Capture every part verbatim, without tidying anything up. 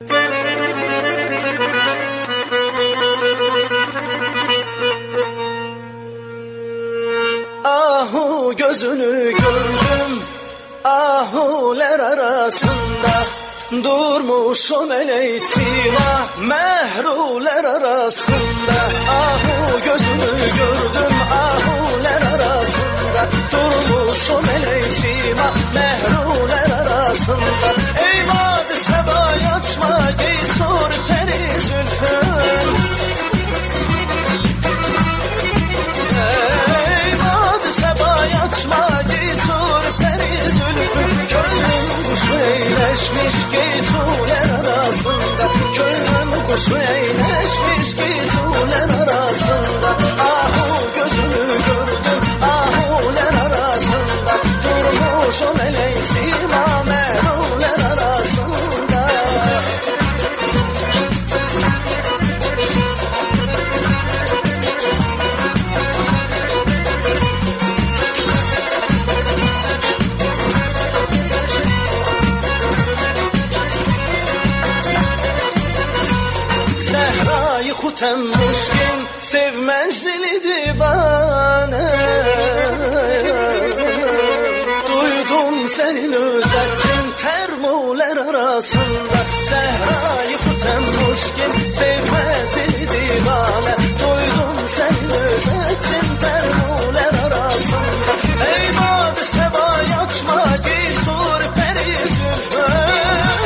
Ahu gözünü gördüm, ahuler arasında durmuşum eley silah, mehruler arasında. Ahu gözünü gördüm, ahuler arasında durmuşum eley silah, mehruler arasında. Ey vadi sebay açma, giysur peri zülfün. Ey vadi sebay açma, giysur peri zülfün. Gönlüm kuşu eyleşmiş giysuler arasında, gönlüm kuşu eyleşmiş giysuler arasında. Ahu gözünü gördüm, ahuler arasında durmuşum eley sima, mehruler arasında. Zehra'yı hutem muşkin, sevmezli divane. Duydum senin özetin termuler arasında. Zehra'yı hutem muşkin, sevmezli divane. Duydum senin özetin termuler arasında. Ey vadi sebay açma, giysur peri zülfün.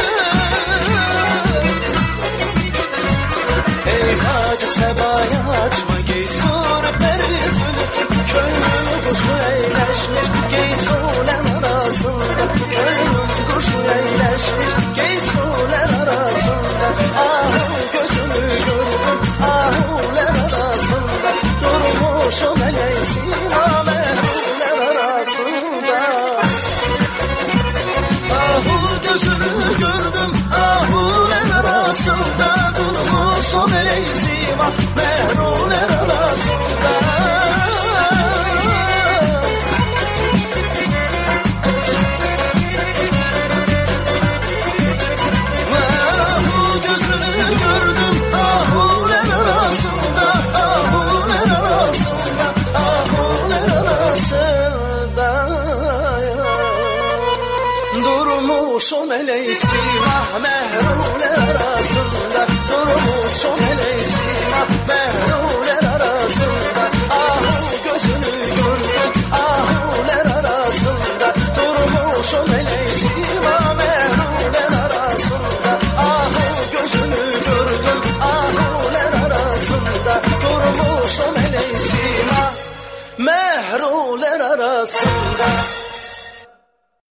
Ey vadi sebaya açma, giysur peri zülfün. Gönlüm kuşu eyleşmiş giysuler arasında, gönlüm kuşu eyleşmiş giysuler arasında. Ahu gözünü gördüm, ahuler arasında durmuşum eley sima, mehruler arasında. Ahu gözünü gördüm, ahuler arasında durmuşum eley sima, mehruler arasında. Ahu gözünü gördüm, ahuler arasında, ahuler arasında, ahuler arasında. Durmuşum eley sima, mehruler arasında, durmuşum eley sima, mehruler arasında. Ahu gözünü gördüm, ahuler arasında durmuşum eley sima, mehruler arasında. Ahu gözünü gördüm, ahuler arasında durmuşum eley sima, mehruler arasında.